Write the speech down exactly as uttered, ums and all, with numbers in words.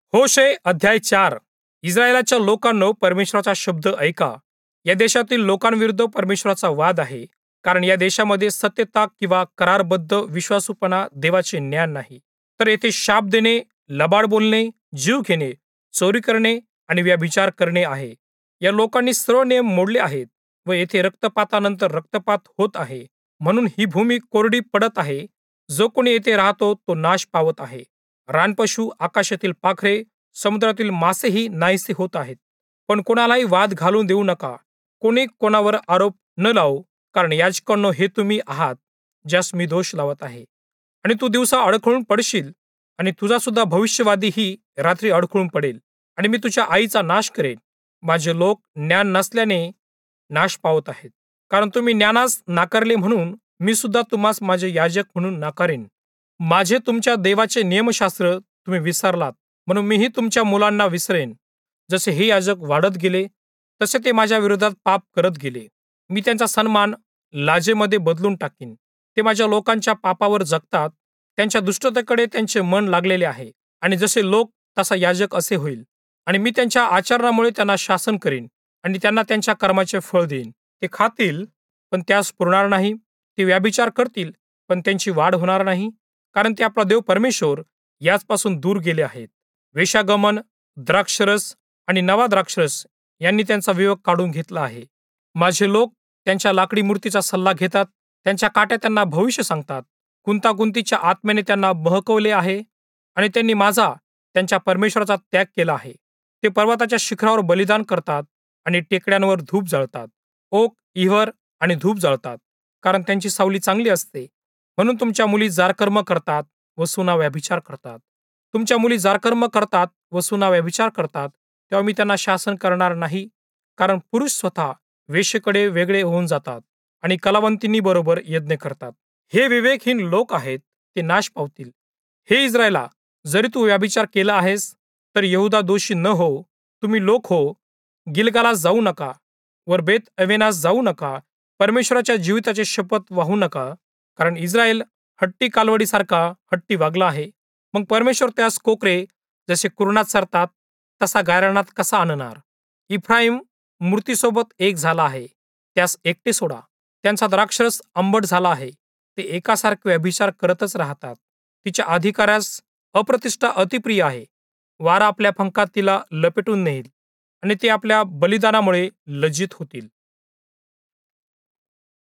होशे अध्याय चार. इस्रायलाच्या लोकांनो, परमेश्वराचा शब्द ऐका. या देशातील लोकांविरुद्ध परमेश्वराचा वाद आहे, कारण या देशामध्ये सत्यता किंवा करारबद्ध विश्वासूपणा देवाचे ज्ञान नाही. तर येथे शाप देणे, लबाड बोलणे, जीव घेणे, चोरी करणे आणि व्यभिचार करणे आहे. या लोकांनी सर्व नियम मोडले आहेत व येथे रक्तपातानंतर रक्तपात होत आहे. म्हणून ही भूमी कोरडी पडत आहे. जो कोणी येथे राहतो तो नाश पावत आहे. रानपशु, आकाशातील पाखरे, समुद्रातील मासेही नाहीसे होत आहेत. पण कोणालाही वाद घालून देऊ नका. कोणी कोणावर आरोप न लावू, कारण याजकांनो, हे तुम्ही आहात ज्यास मी दोष लावत आहे. आणि तू दिवसा अडखळून पडशील आणि तुझा सुद्धा भविष्यवादीही रात्री अडखळून पडेल. आणि मी तुझ्या आईचा नाश करेन. माझे लोक ज्ञान नसल्याने नाश पावत आहेत. कारण तुम्ही ज्ञानास नाकारले म्हणून मी सुद्धा तुम्हास माझे याजक म्हणून नाकारेन. माझे तुमच्या देवाचे नियमशास्त्र तुम्ही विसरलात, म्हणून मीही तुमच्या मुलांना विसरेन. जसे हे याजक वाढत गेले तसे ते माझ्या विरोधात पाप करत गेले. मी त्यांचा सन्मान लाजेमध्ये बदलून टाकीन. ते माझ्या लोकांच्या पापावर जगतात. त्यांच्या दुष्टतेकडे त्यांचे मन लागलेले आहे. आणि जसे लोक तसा याजक असे होईल. आणि मी त्यांच्या आचरणामुळे त्यांना शासन करीन आणि त्यांना त्यांच्या कर्माचे फळ देईन. ते खातील पण त्यास पुरणार नाही. ते व्यभिचार करतील पण त्यांची वाढ होणार नाही, कारण ते आपला देव परमेश्वर याचपासून दूर गेले आहेत. वेश्यागमन, द्राक्षरस आणि नवा द्राक्षरस यांनी त्यांचा विवेक काढून घेतला आहे. माझे लोक त्यांच्या लाकडी मूर्तीचा सल्ला घेतात. त्यांच्या काट्या त्यांना भविष्य सांगतात. गुंतागुंतीच्या आत्म्याने त्यांना बहकवले आहे आणि त्यांनी माझा, त्यांच्या परमेश्वराचा त्याग केला आहे. ते पर्वताच्या शिखरावर बलिदान करतात आणि टेकड्यांवर धूप जाळतात. ओक, इव्हर आणि धूप जाळतात, कारण त्यांची सावली चांगली असते. म्हणून तुमच्या मुली जारकर्म करतात व सुना व्यभिचार करतात. तुमच्या मुली जारकर्म करतात व सुना व्यभिचार करतात, तेव्हा मी त्यांना शासन करणार नाही, कारण पुरुष स्वतः वेश्येकडे वेगळे होऊन जातात आणि कलावंतिनी बरोबर यज्ञ करतात. हे विवेकहीन लोक आहेत, ते नाश पावतील. हे इस्रायला, जरी तू व्यभिचार केला आहेस तर यहुदा दोषी न हो. तुम्ही लोक हो, गिलगालास जाऊ नका, वर बेत अवेनास जाऊ नका. परमेश्वराच्या जीविताचे शपथ वाहू नका, कारण इस्रायल हट्टी कालवडीसारखा हट्टी वागला आहे. मग परमेश्वर त्यास कोकरे जसे कुरणात सरतात तसा गायरानात कसा आणणार? इफ्राईम मूर्तीसोबत एक झाला आहे, त्यास एकटे सोडा. त्यांचा द्राक्षरस आंबट झाला आहे. ते एकासारखे व्यभिचार करतच राहतात. तिच्या अधिकाऱ्यास अप्रतिष्ठा अतिप्रिय आहे. वारा आपल्या पंखात तिला लपेटून नेईल आणि ते आपल्या बलिदानामुळे लज्जित होतील.